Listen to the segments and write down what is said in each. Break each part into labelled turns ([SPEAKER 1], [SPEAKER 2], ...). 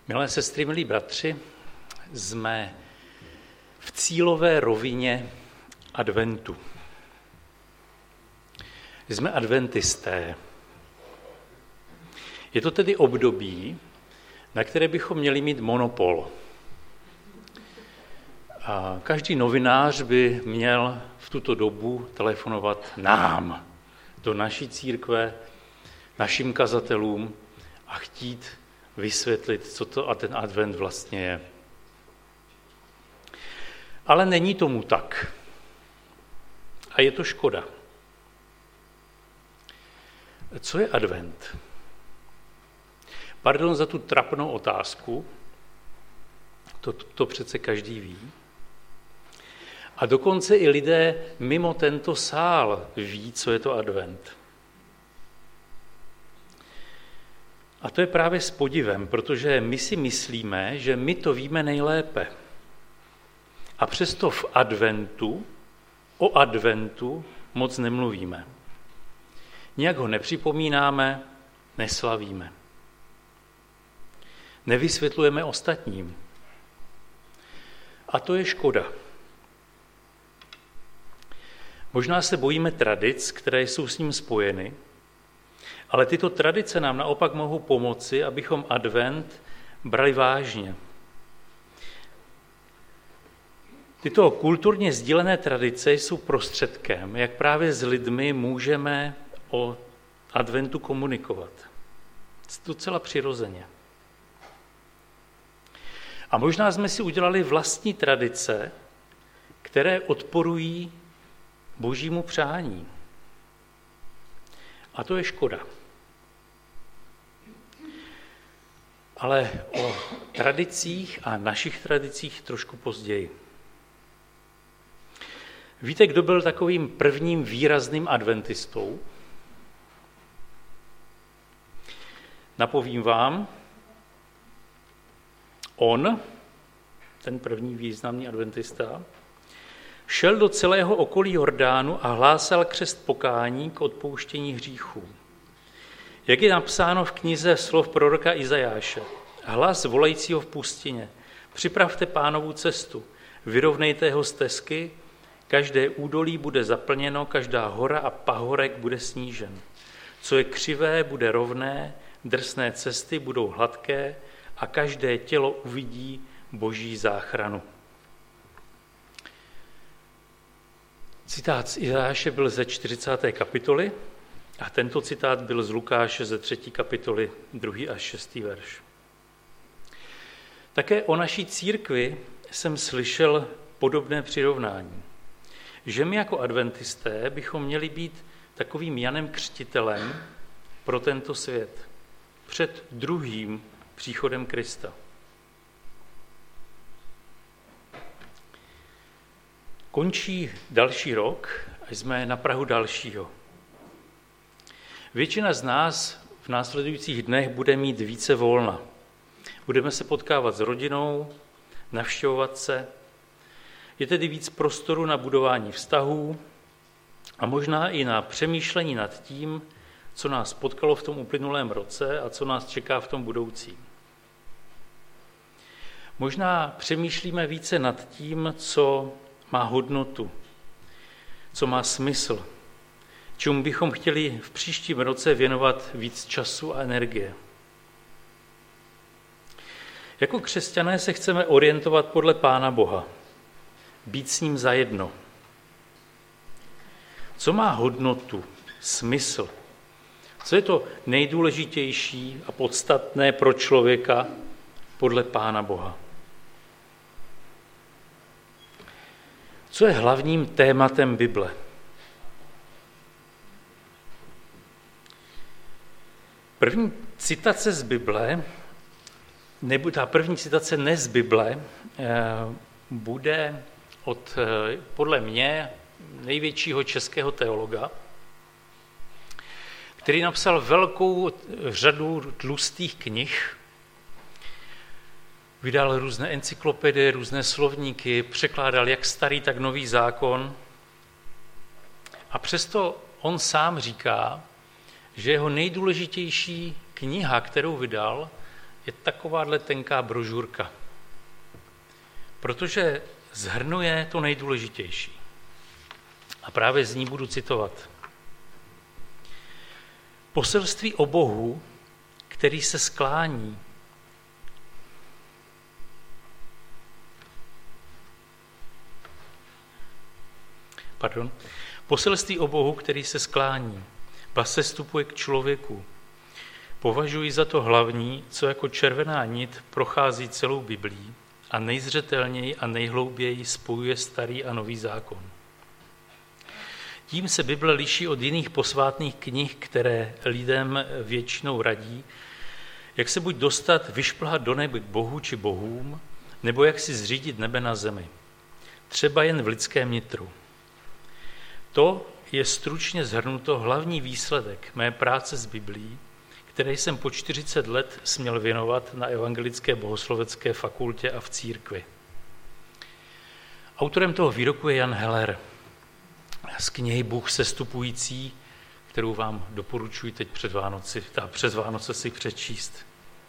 [SPEAKER 1] Milé sestry, milí bratři, jsme v cílové rovině adventu. Jsme adventisté. Je to tedy období, na které bychom měli mít monopol. A každý novinář by měl v tuto dobu telefonovat nám, do naší církve, našim kazatelům a chtít vysvětlit, co to a ten advent vlastně je. Ale není tomu tak. A je to škoda. Co je advent? Pardon za tu trapnou otázku, to přece každý ví. A dokonce i lidé mimo tento sál ví, co je to advent. A to je právě s podivem, protože my si myslíme, že my to víme nejlépe. A přesto o adventu moc nemluvíme. Nijak ho nepřipomínáme, neslavíme. Nevysvětlujeme ostatním. A to je škoda. Možná se bojíme tradic, které jsou s ním spojeny, ale tyto tradice nám naopak mohou pomoci, abychom advent brali vážně. Tyto kulturně sdílené tradice jsou prostředkem, jak právě s lidmi můžeme o adventu komunikovat. Docela přirozeně. A možná jsme si udělali vlastní tradice, které odporují božímu přání. A to je škoda. Ale o tradicích a našich tradicích trošku později. Víte, kdo byl takovým prvním výrazným adventistou? Napovím vám, ten první významný adventista, šel do celého okolí Jordánu a hlásal křest pokání k odpouštění hříchů. Jak je napsáno v knize slov proroka Izajáše, hlas volajícího v pustině, připravte Pánovu cestu, vyrovnejte jeho stezky, každé údolí bude zaplněno, každá hora a pahorek bude snížen. Co je křivé, bude rovné, drsné cesty budou hladké a každé tělo uvidí boží záchranu. Citát z Izajáše byl ze 40. kapitoly a tento citát byl z Lukáše ze 3. kapitoly 2. až 6. verš. Také o naší církvi jsem slyšel podobné přirovnání, že my jako adventisté bychom měli být takovým Janem Křtitelem pro tento svět před druhým příchodem Krista. Končí další rok a jsme na prahu dalšího. Většina z nás v následujících dnech bude mít více volna. Budeme se potkávat s rodinou, navštěvovat se. Je tedy víc prostoru na budování vztahů a možná i na přemýšlení nad tím, co nás potkalo v tom uplynulém roce a co nás čeká v tom budoucím. Možná přemýšlíme více nad tím, co má hodnotu, co má smysl, čemu bychom chtěli v příštím roce věnovat víc času a energie. Jako křesťané se chceme orientovat podle Pána Boha, být s ním zajedno. Co má hodnotu, smysl? Co je to nejdůležitější a podstatné pro člověka podle Pána Boha? Co je hlavním tématem Bible? První citace z Bible, nebo ta první citace ne z Bible, bude od, podle mě, největšího českého teologa, který napsal velkou řadu tlustých knih, vydal různé encyklopedie, různé slovníky, překládal jak starý, tak nový zákon. A přesto on sám říká, že jeho nejdůležitější kniha, kterou vydal, je takováhle tenká brožurka, protože shrnuje to nejdůležitější. A právě z ní budu citovat. Poselství o Bohu, který se sklání. Poselství o Bohu, který se sklání, ba sestupuje k člověku. Považuji za to hlavní, co jako červená nit prochází celou Biblí a nejzřetelněji a nejhlouběji spojuje starý a nový zákon. Tím se Bible liší od jiných posvátných knih, které lidem většinou radí, jak se buď dostat, vyšplhat do nebe k Bohu či bohům, nebo jak si zřídit nebe na zemi. Třeba jen v lidském nitru. To je stručně shrnuto hlavní výsledek mé práce s Biblií, které jsem po 40 let směl věnovat na Evangelické bohoslovecké fakultě a v církvi. Autorem toho výroku je Jan Heller z knihy Bůh sestupující, kterou vám doporučuji teď přes Vánoce si přečíst.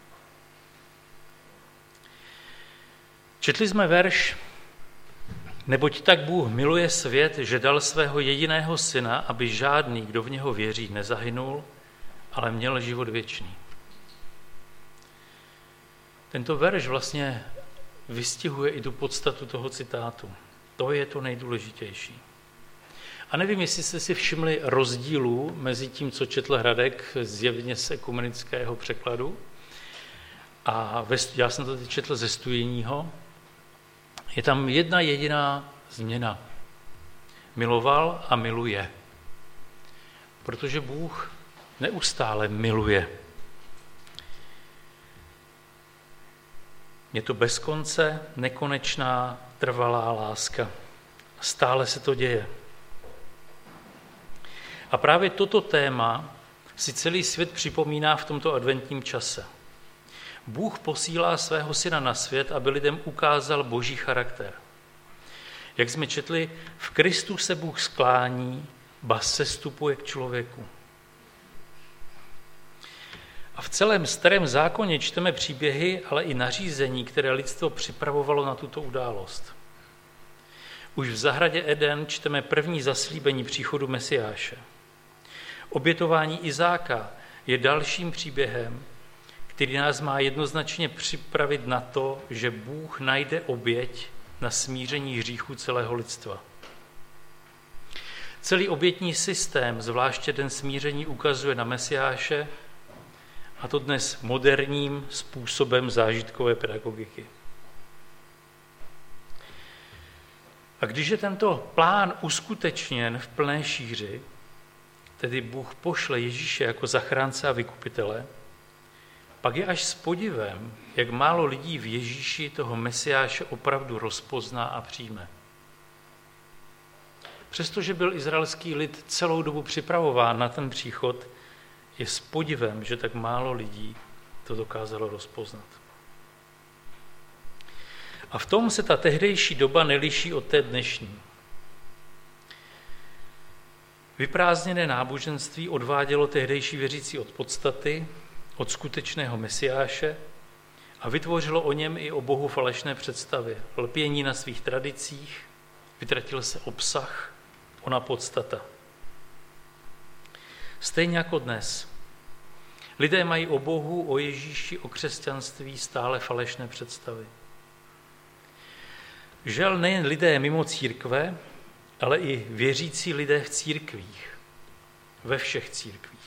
[SPEAKER 1] Četli jsme verš: Neboť tak Bůh miluje svět, že dal svého jediného syna, aby žádný, kdo v něho věří, nezahynul, ale měl život věčný. Tento verš vlastně vystihuje i tu podstatu toho citátu. To je to nejdůležitější. A nevím, jestli jste si všimli rozdílu mezi tím, co četl Hradek, zjevně z ekumenického překladu, a já jsem to teď četl ze studijního. Je tam jedna jediná změna. Miloval a miluje. Protože Bůh neustále miluje. Je to bez konce, nekonečná, trvalá láska. Stále se to děje. A právě toto téma si celý svět připomíná v tomto adventním čase. Bůh posílá svého syna na svět, aby lidem ukázal boží charakter. Jak jsme četli, v Kristu se Bůh sklání, ba sestupuje k člověku. A v celém starém zákoně čteme příběhy, ale i nařízení, které lidstvo připravovalo na tuto událost. Už v zahradě Eden čteme první zaslíbení příchodu Mesiáše. Obětování Izáka je dalším příběhem, který nás má jednoznačně připravit na to, že Bůh najde oběť na smíření hříchu celého lidstva. Celý obětní systém, zvláště ten smíření, ukazuje na Mesiáše, a to dnes moderním způsobem zážitkové pedagogiky. A když je tento plán uskutečněn v plné šíři, tedy Bůh pošle Ježíše jako zachránce a vykupitele, pak je až s podivem, jak málo lidí v Ježíši toho Mesiáše opravdu rozpozná a přijme. Přestože byl izraelský lid celou dobu připravován na ten příchod, je s podivem, že tak málo lidí to dokázalo rozpoznat. A v tom se ta tehdejší doba neliší od té dnešní. Vyprázdněné náboženství odvádělo tehdejší věřící od podstaty, od skutečného Mesiáše a vytvořilo o něm i o Bohu falešné představy. Lpění na svých tradicích, vytratil se obsah, ona podstata. Stejně jako dnes. Lidé mají o Bohu, o Ježíši, o křesťanství stále falešné představy. Žel nejen lidé mimo církve, ale i věřící lidé v církvích, ve všech církvích.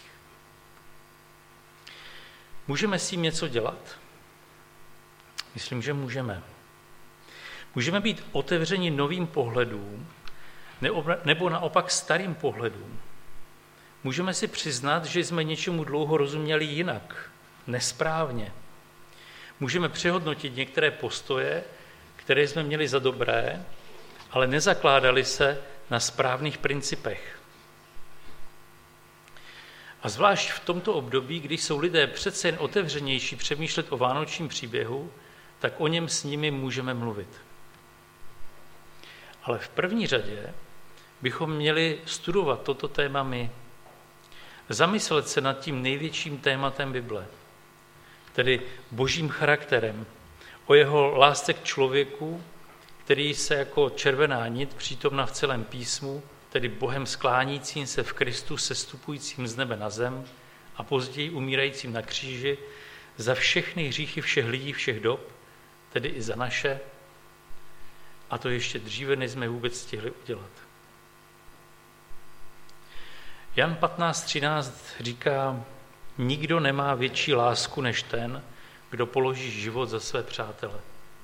[SPEAKER 1] Můžeme s tím něco dělat? Myslím, že můžeme. Můžeme být otevřeni novým pohledům, nebo naopak starým pohledům. Můžeme si přiznat, že jsme něčemu dlouho rozuměli jinak, nesprávně. Můžeme přehodnotit některé postoje, které jsme měli za dobré, ale nezakládali se na správných principech. A zvlášť v tomto období, kdy jsou lidé přece jen otevřenější přemýšlet o vánočním příběhu, tak o něm s nimi můžeme mluvit. Ale v první řadě bychom měli studovat toto téma my. Zamyslet se nad tím největším tématem Bible. tedy božím charakterem, o jeho lásce k člověku, který se jako červená nit přítomna v celém písmu, tedy Bohem sklánícím se v Kristu, sestupujícím z nebe na zem a později umírajícím na kříži za všechny hříchy všech lidí všech dob, tedy i za naše, a to ještě dříve, než jsme vůbec stihli udělat. Jan 15.13 říká, nikdo nemá větší lásku než ten, kdo položí život za své přátele.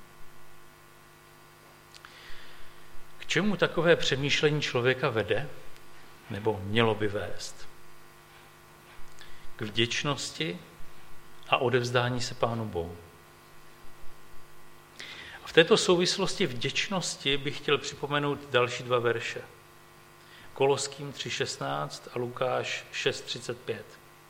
[SPEAKER 1] K čemu takové přemýšlení člověka vede, nebo mělo by vést? K vděčnosti a odevzdání se Pánu Bohu. A v této souvislosti vděčnosti bych chtěl připomenout další 2 verše. Koloským 3.16 a Lukáš 6.35.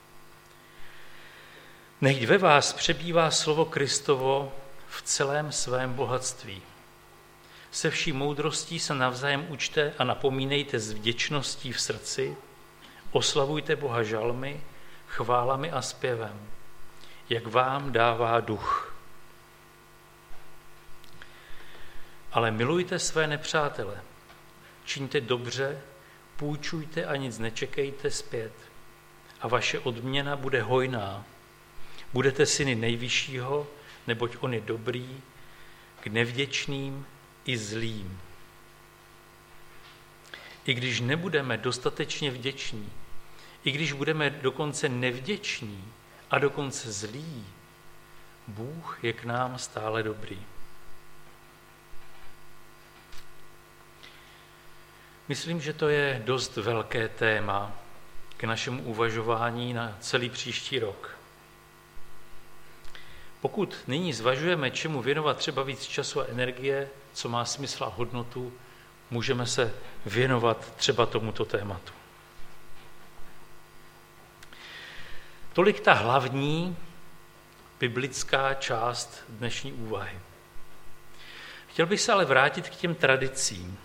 [SPEAKER 1] Nechť ve vás přebývá slovo Kristovo v celém svém bohatství. Se vší moudrostí se navzájem učte a napomínejte s vděčností v srdci, oslavujte Boha žalmy, chválami a zpěvem, jak vám dává duch. Ale milujte své nepřátele, čiňte dobře, půjčujte a nic nečekejte zpět a vaše odměna bude hojná. Budete syny nejvyššího, neboť on je dobrý, k nevděčným i zlým. I když nebudeme dostatečně vděční, i když budeme dokonce nevděční a dokonce zlí, Bůh je k nám stále dobrý. Myslím, že to je dost velké téma k našemu uvažování na celý příští rok. Pokud nyní zvažujeme, čemu věnovat třeba víc času a energie, co má smysl a hodnotu, můžeme se věnovat třeba tomuto tématu. Tolik ta hlavní biblická část dnešní úvahy. Chtěl bych se ale vrátit k těm tradicím.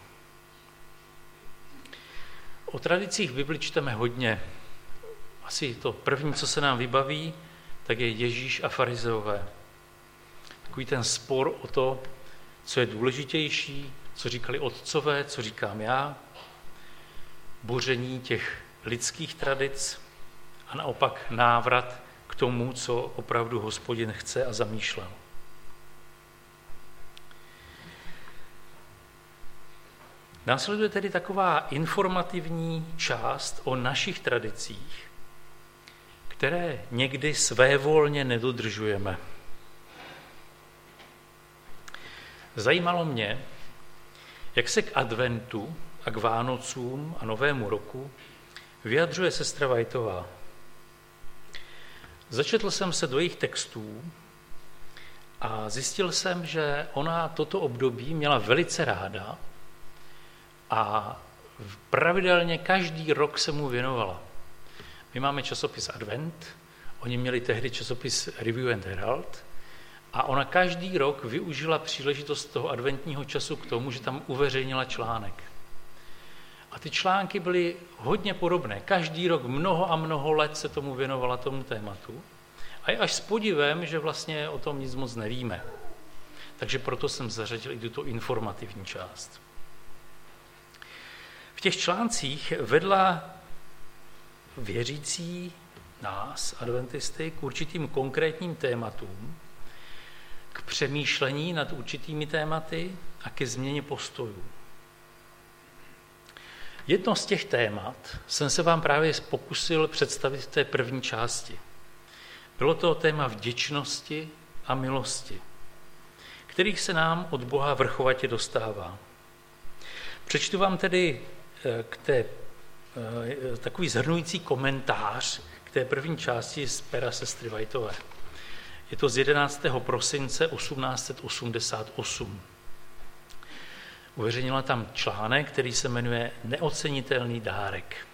[SPEAKER 1] O tradicích v Bibli čteme hodně. Asi to první, co se nám vybaví, tak je Ježíš a farizeové. Takový ten spor o to, co je důležitější, co říkali otcové, co říkám já, boření těch lidských tradic a naopak návrat k tomu, co opravdu Hospodin chce a zamýšlel. Následuje tedy taková informativní část o našich tradicích, které někdy svévolně nedodržujeme. Zajímalo mě, jak se k adventu a k Vánocům a Novému roku vyjadřuje sestra Whitová. Začetl jsem se do jejich textů a zjistil jsem, že ona toto období měla velice ráda a pravidelně každý rok se mu věnovala. My máme časopis Advent, oni měli tehdy časopis Review and Herald a ona každý rok využila příležitost toho adventního času k tomu, že tam uveřejnila článek. A ty články byly hodně podobné. Každý rok mnoho a mnoho let se tomu věnovala tomu tématu. A je až s podivem, že vlastně o tom nic moc nevíme. Takže proto jsem zařadil i tuto informativní část. V těch článcích vedla věřící nás, adventisty, k určitým konkrétním tématům, k přemýšlení nad určitými tématy a ke změně postojů. Jedno z těch témat jsem se vám právě pokusil představit v té první části. Bylo to téma vděčnosti a milosti, kterých se nám od Boha vrchovatě dostává. Přečtu vám tedy takový shrnující komentář k té první části z pera sestry Whitové. Je to z 11. prosince 1888. Uveřejnila tam článek, který se jmenuje Neocenitelný dárek.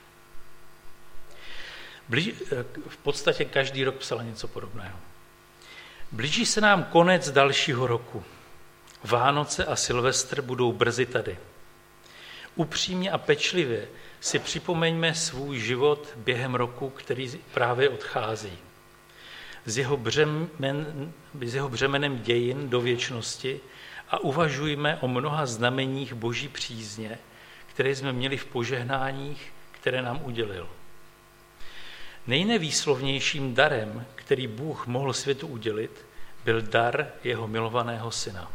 [SPEAKER 1] V podstatě každý rok psala něco podobného. Blíží se nám konec dalšího roku. Vánoce a Silvestr budou brzy tady. Upřímně a pečlivě si připomeňme svůj život během roku, který právě odchází. s jeho břemenem dějin do věčnosti a uvažujme o mnoha znameních Boží přízně, které jsme měli v požehnáních, které nám udělil. Nejnevýslovnějším darem, který Bůh mohl světu udělit, byl dar jeho milovaného syna.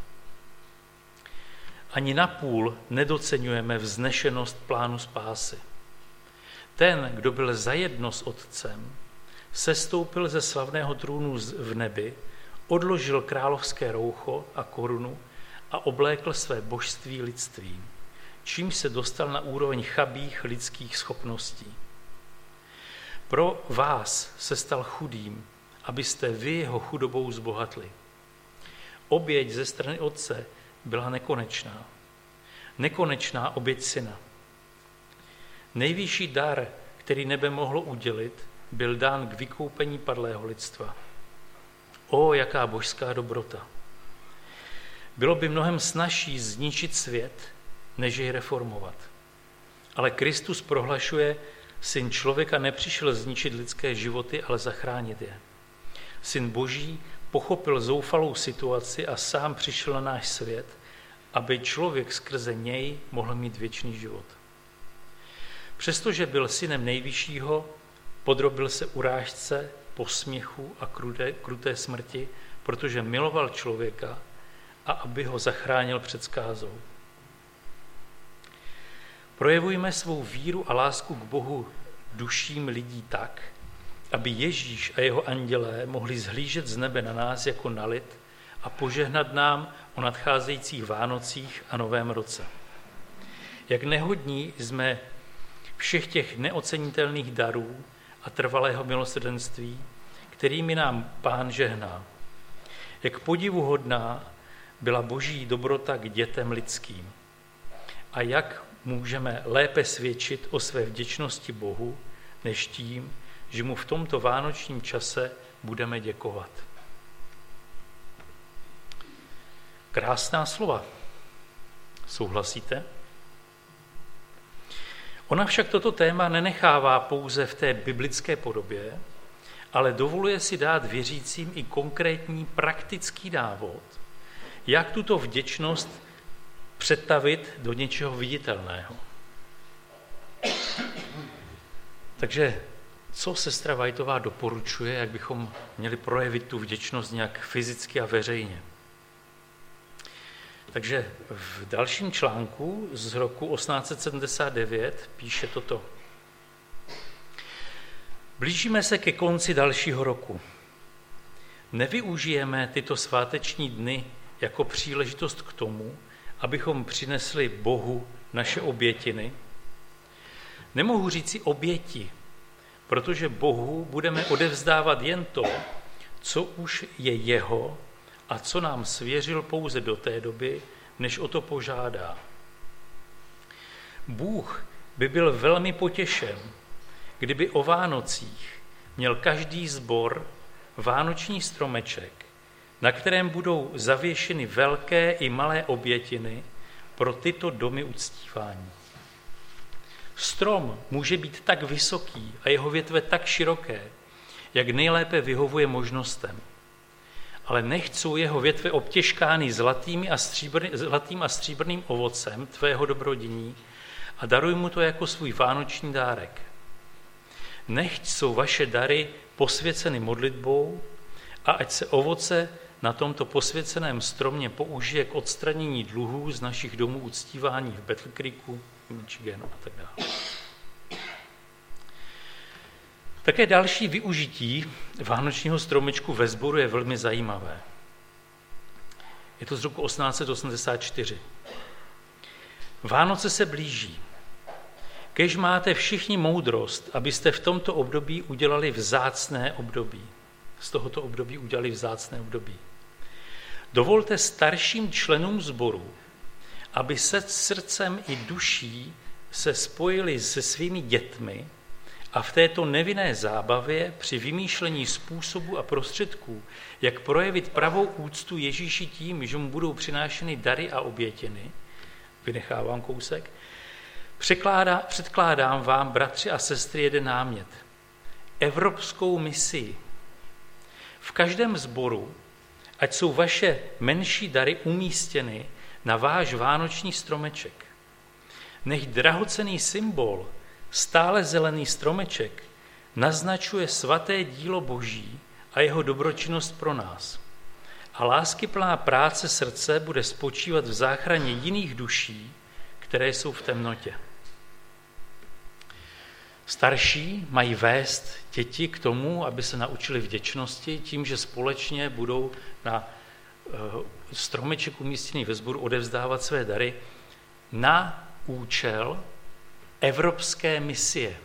[SPEAKER 1] Ani napůl nedoceňujeme vznešenost plánu spásy. Ten, kdo byl zajedno s Otcem, sestoupil ze slavného trůnu v nebi, odložil královské roucho a korunu a oblékl své božství lidstvím, čímž se dostal na úroveň chabých lidských schopností. Pro vás se stal chudým, abyste vy jeho chudobou zbohatli. Oběť ze strany Otce byla nekonečná. Nekonečná oběť syna. Nejvyšší dar, který nebe mohlo udělit, byl dán k vykoupení padlého lidstva. O, jaká božská dobrota! Bylo by mnohem snazší zničit svět, než jej reformovat. Ale Kristus prohlašuje, Syn člověka nepřišel zničit lidské životy, ale zachránit je. Syn Boží pochopil zoufalou situaci a sám přišel na náš svět, aby člověk skrze něj mohl mít věčný život. Přestože byl synem nejvyššího, podrobil se urážce, posměchu a kruté smrti, protože miloval člověka a aby ho zachránil před zkázou. Projevujme svou víru a lásku k Bohu duším lidí tak, aby Ježíš a jeho andělé mohli zhlížet z nebe na nás jako na lid a požehnat nám o nadcházejících Vánocích a Novém roce. Jak nehodní jsme všech těch neocenitelných darů a trvalého milosrdenství, kterými nám Pán žehná. Jak podivuhodná byla Boží dobrota k dětem lidským. A jak můžeme lépe svědčit o své vděčnosti Bohu, než tím, že mu v tomto vánočním čase budeme děkovat. Krásná slova. Souhlasíte? Ona však toto téma nenechává pouze v té biblické podobě, ale dovoluje si dát věřícím i konkrétní praktický návod, jak tuto vděčnost přetavit do něčeho viditelného. Takže co sestra Whiteová doporučuje, jak bychom měli projevit tu vděčnost nějak fyzicky a veřejně? Takže v dalším článku z roku 1879 píše toto. Blížíme se ke konci dalšího roku. Nevyužijeme tyto sváteční dny jako příležitost k tomu, abychom přinesli Bohu naše obětiny. Nemohu říci oběti, protože Bohu budeme odevzdávat jen to, co už je jeho a co nám svěřil pouze do té doby, než o to požádá. Bůh by byl velmi potěšen, kdyby o Vánocích měl každý sbor vánoční stromeček, na kterém budou zavěšeny velké i malé obětiny pro tyto domy uctívání. Strom může být tak vysoký a jeho větve tak široké, jak nejlépe vyhovuje možnostem. Ale nechť jsou jeho větve obtěžkány zlatým a stříbrným ovocem tvého dobrodiní a daruj mu to jako svůj vánoční dárek. Nechť jsou vaše dary posvěceny modlitbou a ať se ovoce na tomto posvěceném stromě použije k odstranění dluhů z našich domů uctívání v Battle Creeku, Michiganu a tak dále. Také další využití vánočního stromečku ve sboru je velmi zajímavé. Je to z roku 1884. Vánoce se blíží. Kéž máte všichni moudrost, abyste v tomto období udělali vzácné období. Z tohoto období udělali vzácné období. Dovolte starším členům sboru, aby se srdcem i duší se spojili se svými dětmi a v této nevinné zábavě při vymýšlení způsobu a prostředků, jak projevit pravou úctu Ježíši tím, že mu budou přinášeny dary a obětiny, vynechávám kousek, předkládám vám, bratři a sestry, jeden námět. Evropskou misi. v každém sboru, ať jsou vaše menší dary umístěny na váš vánoční stromeček. Nech drahocenný symbol, stále zelený stromeček, naznačuje svaté dílo Boží a jeho dobročinnost pro nás. A láskyplná práce srdce bude spočívat v záchraně jiných duší, které jsou v temnotě. Starší mají vést děti k tomu, aby se naučili vděčnosti tím, že společně budou na stromeček umístěný ve sboru odevzdávat své dary na účel evropské misie.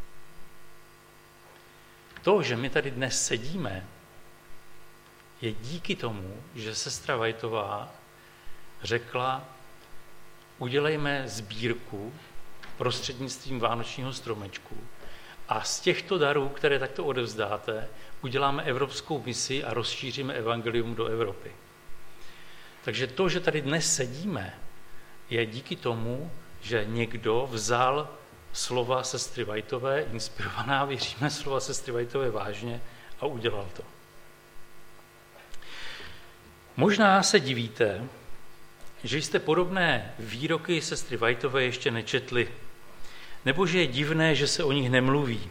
[SPEAKER 1] To, že my tady dnes sedíme, je díky tomu, že sestra Whitová řekla, udělejme sbírku prostřednictvím vánočního stromečku a z těchto darů, které takto odevzdáte, uděláme evropskou misi a rozšíříme evangelium do Evropy. Takže to, že tady dnes sedíme, je díky tomu, že někdo vzal slova sestry Whitové, inspirovaná, věříme, slova sestry Whitové vážně a udělal to. Možná se divíte, že jste podobné výroky sestry Whitové ještě nečetli, nebo že je divné, že se o nich nemluví.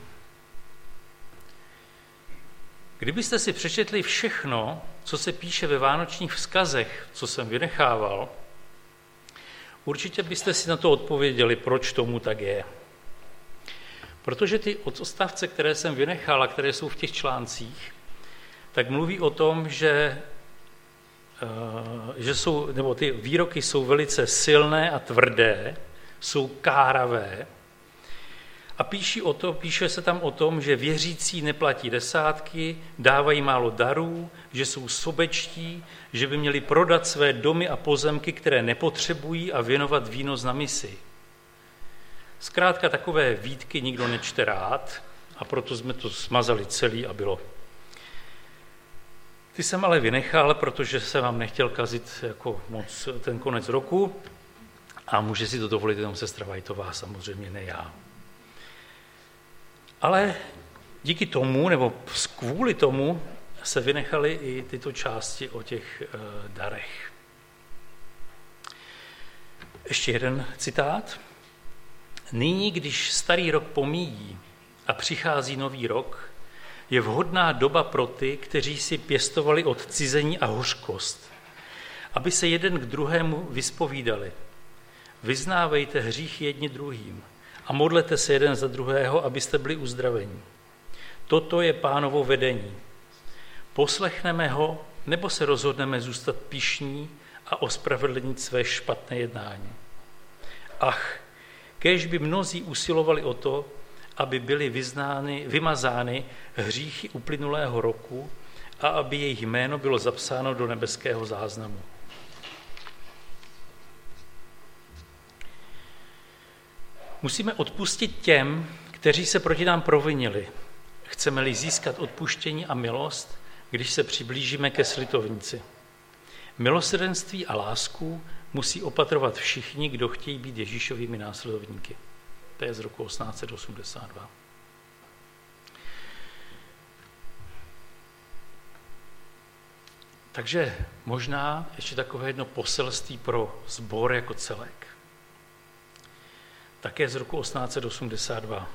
[SPEAKER 1] Kdybyste si přečetli všechno, co se píše ve vánočních vzkazech, co jsem vynechával, určitě byste si na to odpověděli, proč tomu tak je. Protože ty odstavce, které jsem vynechal a které jsou v těch článcích, tak mluví o tom, že ty výroky jsou velice silné a tvrdé, jsou káravé a píše se tam o tom, že věřící neplatí desátky, dávají málo darů, že jsou sobečtí, že by měli prodat své domy a pozemky, které nepotřebují a věnovat výnos na misi. Zkrátka takové výtky nikdo nečte rád a proto jsme to smazali celý a bylo. Ty jsem ale vynechal, protože jsem vám nechtěl kazit jako moc ten konec roku a může si to dovolit jenom sestra Whitová, samozřejmě ne já. Ale díky tomu, nebo kvůli tomu, se vynechaly i tyto části o těch darech. Ještě jeden citát. Nyní, když starý rok pomíjí a přichází nový rok, je vhodná doba pro ty, kteří si pěstovali odcizení a hořkost, aby se jeden k druhému vyspovídali. Vyznávejte hříchy jedni druhým a modlete se jeden za druhého, abyste byli uzdraveni. Toto je Pánovo vedení. Poslechneme ho, nebo se rozhodneme zůstat pyšní a ospravedlnit své špatné jednání. Ach, kéž by mnozí usilovali o to, aby byly vymazány hříchy uplynulého roku a aby jejich jméno bylo zapsáno do nebeského záznamu. Musíme odpustit těm, kteří se proti nám provinili. Chceme-li získat odpuštění a milost, když se přiblížíme ke slitovnici. Milosrdenství a lásku musí opatrovat všichni, kdo chtějí být Ježíšovými následovníky. To je z roku 1882. Takže možná ještě takové jedno poselství pro sbor jako celek. Také z roku 1882.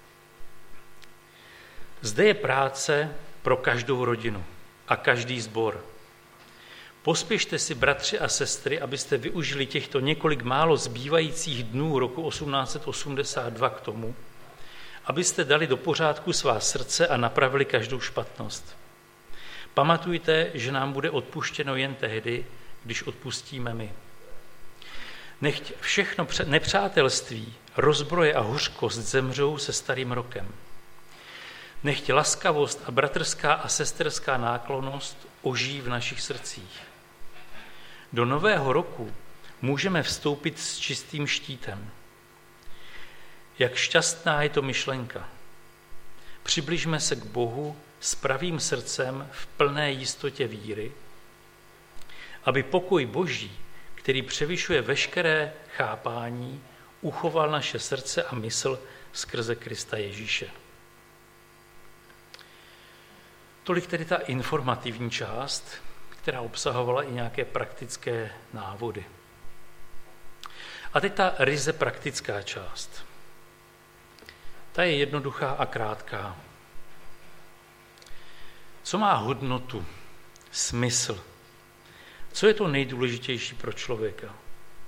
[SPEAKER 1] Zde je práce pro každou rodinu a každý sbor. Pospěšte si, bratři a sestry, abyste využili těchto několik málo zbývajících dnů roku 1882 k tomu, abyste dali do pořádku svá srdce a napravili každou špatnost. Pamatujte, že nám bude odpuštěno jen tehdy, když odpustíme my. Nechť všechno nepřátelství, rozbroje a hořkost zemřou se starým rokem. Nechť laskavost a bratrská a sesterská náklonnost ožijí v našich srdcích. Do nového roku můžeme vstoupit s čistým štítem. Jak šťastná je to myšlenka. Přibližme se k Bohu s pravým srdcem v plné jistotě víry, aby pokoj Boží, který převyšuje veškeré chápání, uchoval naše srdce a mysl skrze Krista Ježíše. Tolik tedy ta informativní část, která obsahovala i nějaké praktické návody. A teď ta ryze praktická část. Ta je jednoduchá a krátká. Co má hodnotu, smysl? Co je to nejdůležitější pro člověka?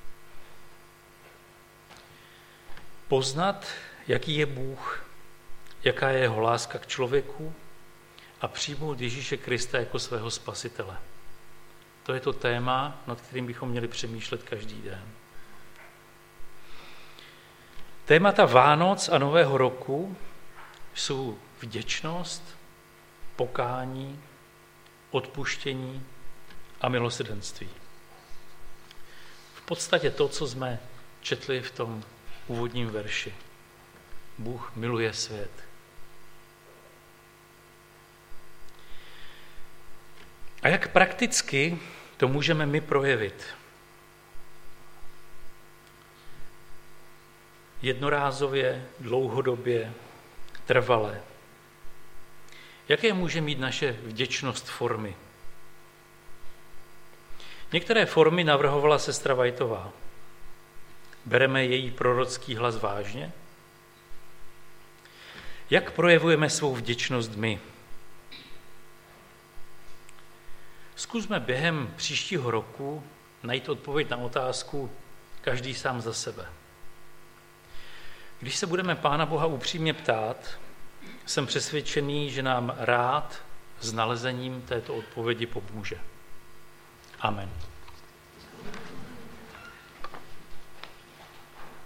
[SPEAKER 1] Poznat, jaký je Bůh, jaká je jeho láska k člověku a přijmout Ježíše Krista jako svého spasitele. To je to téma, nad kterým bychom měli přemýšlet každý den. Témata Vánoc a Nového roku jsou vděčnost, pokání, odpuštění a milosrdenství. V podstatě to, co jsme četli v tom úvodním verši. Bůh miluje svět. A jak prakticky to můžeme my projevit? Jednorázově, dlouhodobě, trvale. Jaké může mít naše vděčnost formy? Některé formy navrhovala sestra Whitová. Bereme její prorocký hlas vážně? Jak projevujeme svou vděčnost my? Zkusme během příštího roku najít odpověď na otázku každý sám za sebe. Když se budeme Pána Boha upřímně ptát, jsem přesvědčený, že nám rád s nalezením této odpovědi pomůže. Amen.